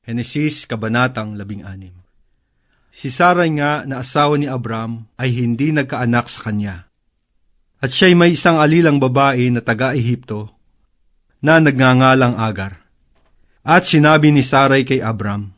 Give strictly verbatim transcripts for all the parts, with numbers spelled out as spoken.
Henesis Kabanatang labing anim. Si Sarai nga na asawa ni Abram ay hindi nagkaanak sa kanya. At siya'y may isang alilang babae na taga-Ehipto na nagngangalang Agar. At sinabi ni Sarai kay Abram,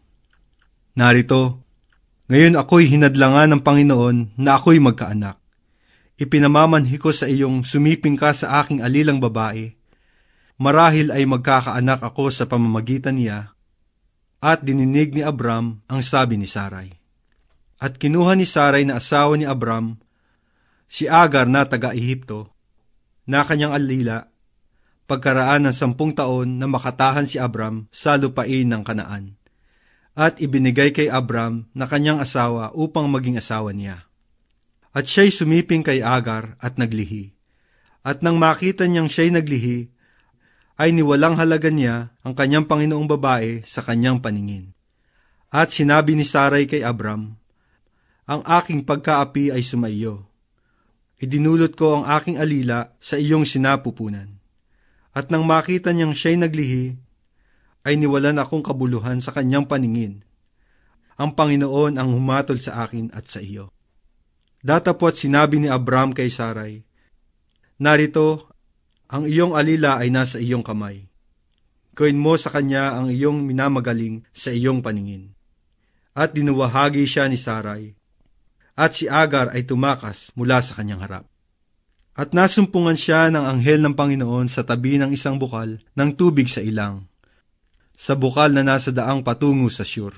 "Narito, ngayon ako'y hinadlangan ng Panginoon na ako'y magkaanak. Ipinamamanhi ko sa iyong sumiping ka sa aking alilang babae. Marahil ay magkakaanak ako sa pamamagitan niya." At dininig ni Abram ang sabi ni Sarai. At kinuha ni Sarai na asawa ni Abram, si Agar na taga-Ehipto, na kanyang alila, pagkaraan ng sampung taon na makatahan si Abram sa lupain ng Kanaan. At ibinigay kay Abram na kanyang asawa upang maging asawa niya. At siya'y sumiping kay Agar at naglihi. At nang makita niyang siya'y naglihi, ay niwalang halaga niya ang kanyang Panginoong babae sa kanyang paningin. At sinabi ni Sarai kay Abram, "Ang aking pagkaapi ay sumaiyo. Idinulot ko ang aking alila sa iyong sinapupunan." At nang makita niyang siya'y naglihi, ay niwalan akong kabuluhan sa kanyang paningin. Ang Panginoon ang humatol sa akin at sa iyo. Datapwat sinabi ni Abram kay Sarai, "Narito, ang iyong alila ay nasa iyong kamay. Gawin mo sa kanya ang iyong minamagaling sa iyong paningin." At dinuwahagi siya ni Sarai, at si Agar ay tumakas mula sa kanyang harap. At nasumpungan siya ng anghel ng Panginoon sa tabi ng isang bukal ng tubig sa ilang, sa bukal na nasa daang patungo sa Shur.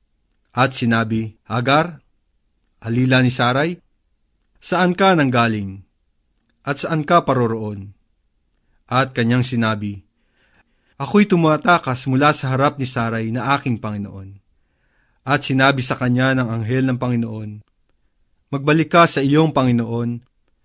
At sinabi, "Agar, alila ni Sarai, saan ka nanggaling? At saan ka paroroon?" At kanyang sinabi, "Ako'y tumatakas mula sa harap ni Sarai na aking Panginoon." At sinabi sa kanya ng anghel ng Panginoon, "Magbalik ka sa iyong Panginoon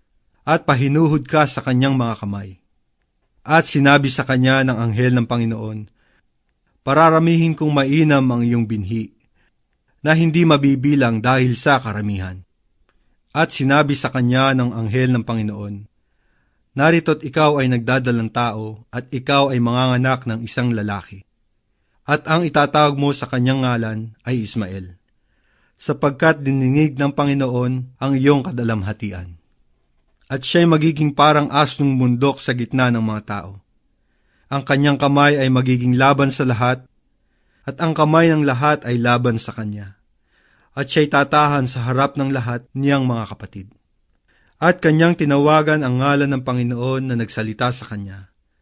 at pahinuhod ka sa kanyang mga kamay." At sinabi sa kanya ng anghel ng Panginoon, "Pararamihin kong mainam ang iyong binhi, na hindi mabibilang dahil sa karamihan." At sinabi sa kanya ng anghel ng Panginoon, "Narito't ikaw ay nagdadalang tao at ikaw ay manganganak ng isang lalaki. At ang itatawag mo sa kanyang ngalan ay Ismael, sapagkat dininig ng Panginoon ang iyong kadalamhatian. At siya'y magiging parang asnong bundok sa gitna ng mga tao. Ang kanyang kamay ay magiging laban sa lahat, at ang kamay ng lahat ay laban sa kanya. At siya'y tatahan sa harap ng lahat niyang mga kapatid." At kanyang tinawagan ang ngalan ng Panginoon na nagsalita sa kanya,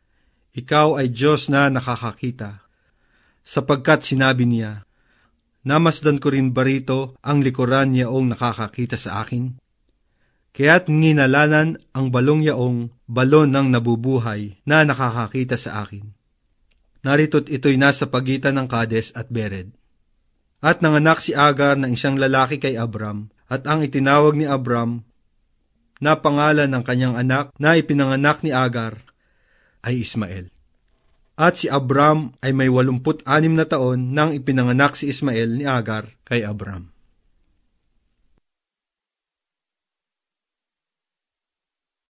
"Ikaw ay Diyos na nakakakita," sapagkat sinabi niya, "Namasdan ko rin ba rito ang likuran yaong nakakakita sa akin?" Kaya't nginalanan ang balong yaong balon ng nabubuhay na nakakakita sa akin. Narito't ito'y nasa pagitan ng Kades at Bered. At nanganak si Agar ng isang lalaki kay Abram, at ang itinawag ni Abram na pangalan ng kanyang anak na ipinanganak ni Agar ay Ismael. At si Abram ay may walumput anim na taon nang ipinanganak si Ismael ni Agar kay Abram.